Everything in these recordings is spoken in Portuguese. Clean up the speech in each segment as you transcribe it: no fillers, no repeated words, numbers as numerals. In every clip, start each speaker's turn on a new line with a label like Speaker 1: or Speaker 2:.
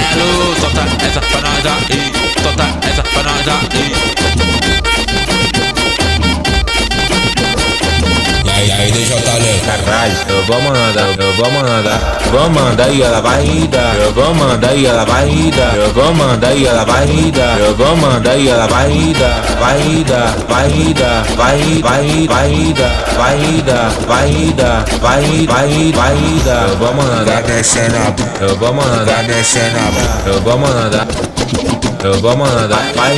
Speaker 1: Caralho, solta essa pra nós aí, solta essa pra nós aí.
Speaker 2: E aí, DJ Talento.
Speaker 3: Caralho, eu vou mandar e ela vai dar. Eu vou mandar e ela vai dar. Eu vou mandar e ela vai dar. Eu vou mandar e ela vai dar. Vai dar, vai dar, vai dar, vai dar, vai dar. Eu vou mandar,
Speaker 2: Vai descendo a b****,
Speaker 3: eu vou mandar,
Speaker 2: vai descendo a b****.
Speaker 3: eu vou mandar. Eu vou mandar, vai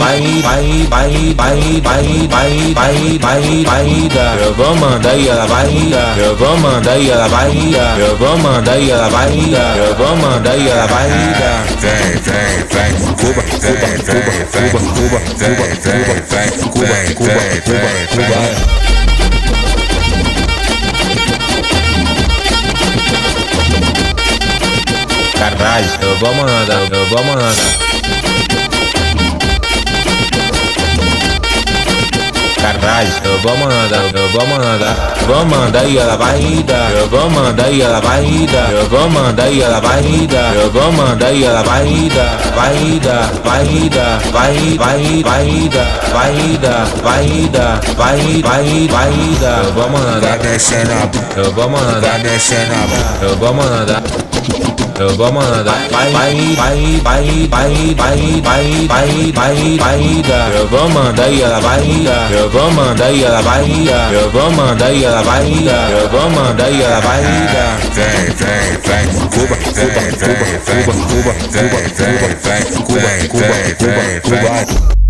Speaker 3: dar. Eu vou mandar e ela vai dar. Eu vou mandar e ela vai dar. Eu vou mandar e ela vai dar. Eu vou mandar e ela vai dar.
Speaker 2: Vem, Cuba, Cuba.
Speaker 3: Caralho, eu vou mandar. Caralho, eu vou mandar. Vou mandar e ela vai dar. Eu vou mandar e ela vai dar. Eu vou mandar e ela vai dar. Eu vou mandar e ela vai dar. Vai dar, vai dar, vai dar. Eu vou mandar.
Speaker 2: Vai descendo a b****,
Speaker 3: Eu vou mandar.
Speaker 2: vai descendo a b****.
Speaker 3: Eu vou mandar. Eu vou mandar, vai dar. Eu vou mandar e ela vai dar. Eu vou mandar e ela vai dar. Eu vou mandar e ela vai dar. Eu vou mandar e ela vai dar.
Speaker 2: Vem, Cuba, Cuba.